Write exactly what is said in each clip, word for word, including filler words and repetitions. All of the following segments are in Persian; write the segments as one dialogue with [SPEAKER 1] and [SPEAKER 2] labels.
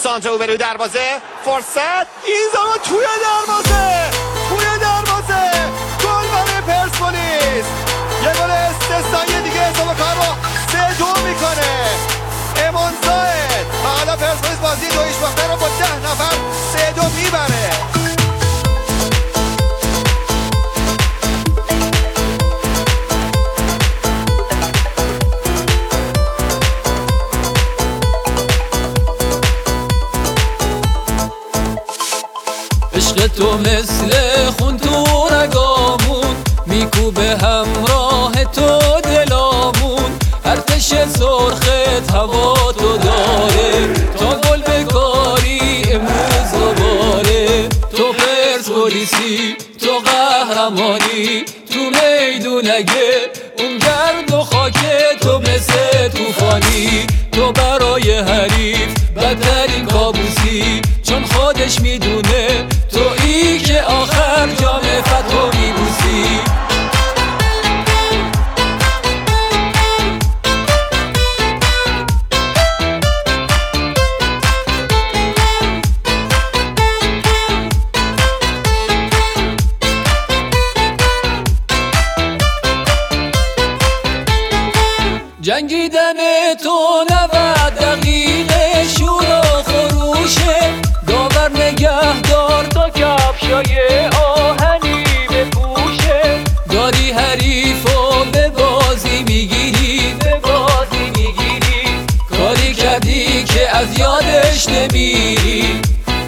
[SPEAKER 1] سانتر او بروی دروازه، فرصت این زمان توی دروازه توی دروازه گل برای پرسپولیس. یه گل استثنایی دیگه اضافه کار رو سه دو میکنه امان زاید و حالا پرسپولیس بازی دو هیچ باخته رو با ده نفر سه دو میبره.
[SPEAKER 2] عشق تو مثل خون تو رگامون میکوبه همراه تو دلامون. ارتش سرخت هوا تو داره تا گل بکاری امروز دوباره. تو پرسپولیسی تو قهرمانی تو میدون اگه اون گرد و خاک تو مثل توفانی. تو برای حریف بدترین کابوسی چون خودش میدونه تو ای که آخر جام فتحو میبوسی. جنگیدن تو نود دقیقه شور و خروشه. داور نگهدار تا کفشای آهنی بپوشه. داری حریفو به بازی میگیری به بازی میگیری. کاری کردی که از یادش نمیری.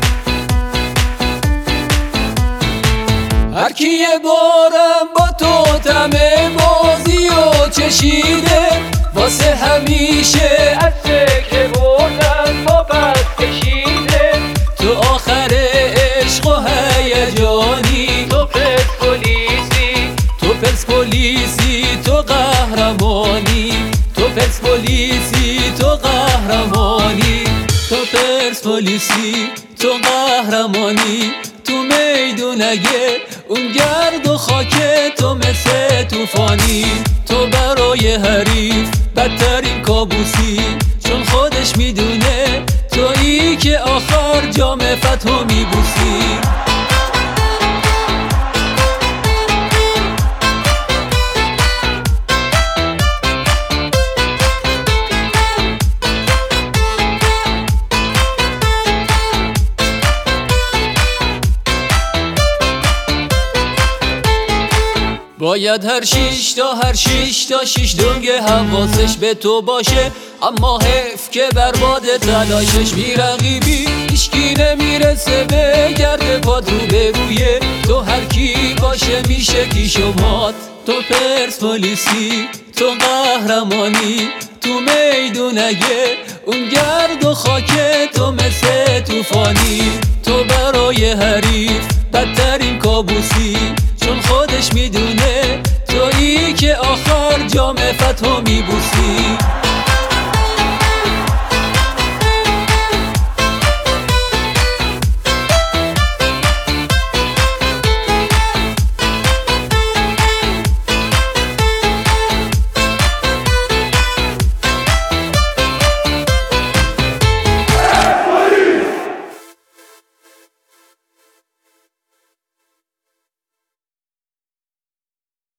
[SPEAKER 2] هر کی یه بارم با تو تمه بازی و چشیده واسه همیشه از که بردن با پس کشیده. تو آخر عشق و هیجانی تو پرسپولیسی تو پرسپولیسی تو قهرمانی. تو پرسپولیسی تو قهرمانی. تو پرسپولیسی تو قهرمانی. تو میدون اگه اون گرد و خاک تو مثل توفانی. تو برای حریف بدترین کابوسی چون خودش میدونه تویی که آخر جام فتحو میبوسی. باید هر شیش تا هر شیش تا شیش دنگ حواسش به تو باشه. اما حیف که برباد تلاشش بی رقیبی هیچکی نمیرسه به گرد پاد رو به رویه. تو هر کی باشه میشه کی شمات. تو پرسپولیسی تو قهرمانی. تو میدون اگه اون گرد و خاک تو مثل توفانی. تو برای حریف بدترین کابوسی چون خودش میدونه تویی که آخر جام فتحو میبوسی.